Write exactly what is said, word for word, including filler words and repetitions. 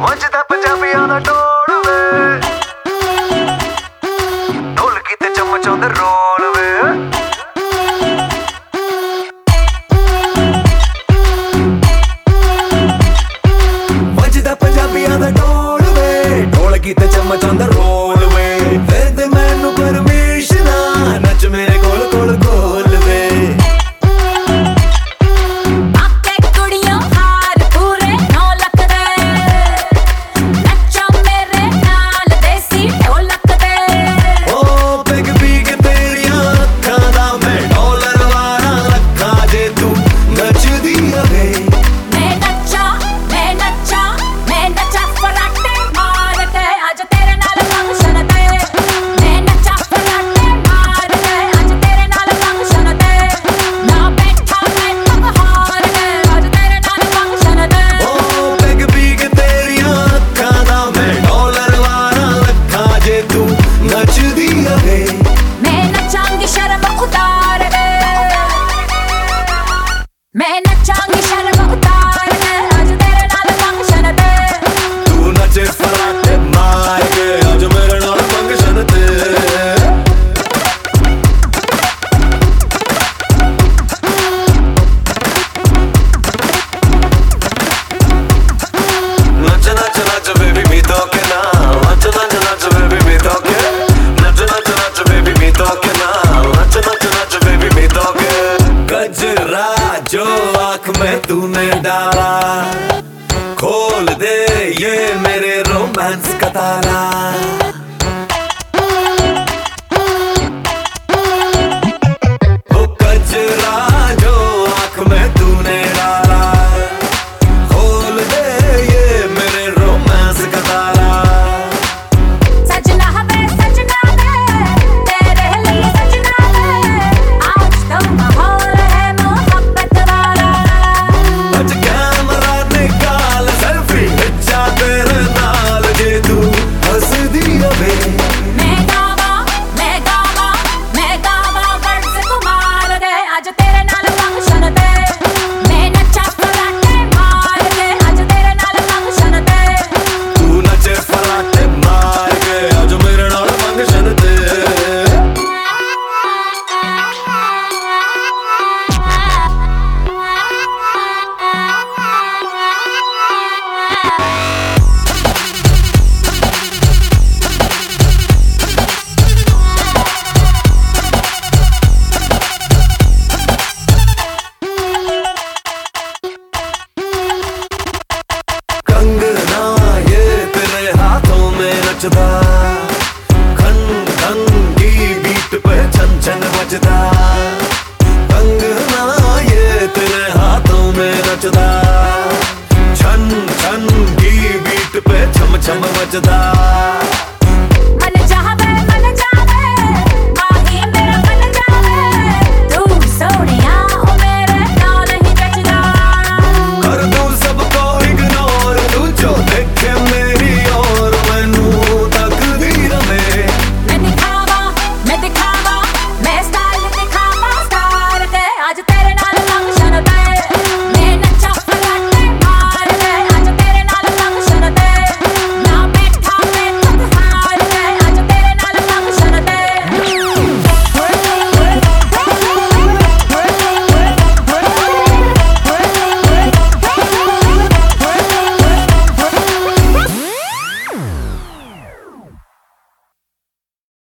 ਵੱਜਦਾ ਪੰਜਾਬੀਆਂ ਦਾ ਢੋਲ ਵੇ, ਢੋਲਕੀ ਤੇ ਚਮਚਾਉਂਦੇ ਰੋਲ ਵੇ। ਵੱਜਦਾ ਪੰਜਾਬੀਆਂ ਦਾ ਢੋਲ ਵੇ, ਢੋਲਕੀ ਤੇ ਚਮਚਾਉਂਦਾ ਰੋਲ ਵੇ। ਫਿਰ ਦੇ ਮੈਨੂੰ ਪਰਮਿਸ਼ਨ ਨੱਚ ਮੇਰੇ ਕੋਲ ਕੋਲ ਕੋਲ ਵੇ। मैं नचांगी शर्म उतार के आज तेरे नाल फंक्शन ते। तू नचे फराटे मार के आज मेरे नाल फंक्शन ते। नच नच नच बेबी मी तो के ना, नच नच नच बेबी मी तो के, नच नच नच बेबी मी तो के ना, नच नच नच बेबी मी तो के। गजरा जो आँख में तूने डाला, खोल दे ये मेरे रोमांस का ताला। वो गजरा जो आँख में तूने डाला, खोल दे ये मेरे रोमांस का ताला। सजना वे सजना वे तेरे लिए सजना वे, आज तो माहौल है मोहब्बत वाला। आज कैमरा निकाल सेल्फी खिंचा तेरे नाल जे तू हंस दिया वे। मैं गावा मैं गावा मैं गावा वर्ड्स कुमार दे आज तेरे नाल फंक्शन ते। मैं नचा फराटे मार के आज तेरे नाल फंक्शन ते। तू नचे फराटे मार के आज मेरे नाल फंक्शन ते। कंगना ये तेरे हाथों में नचदा, खन खन की बीट पे छन छन बजदा। कंगना ये तेरे हाथों में नचदा, छन छन की बीट पे छम छम बजदा।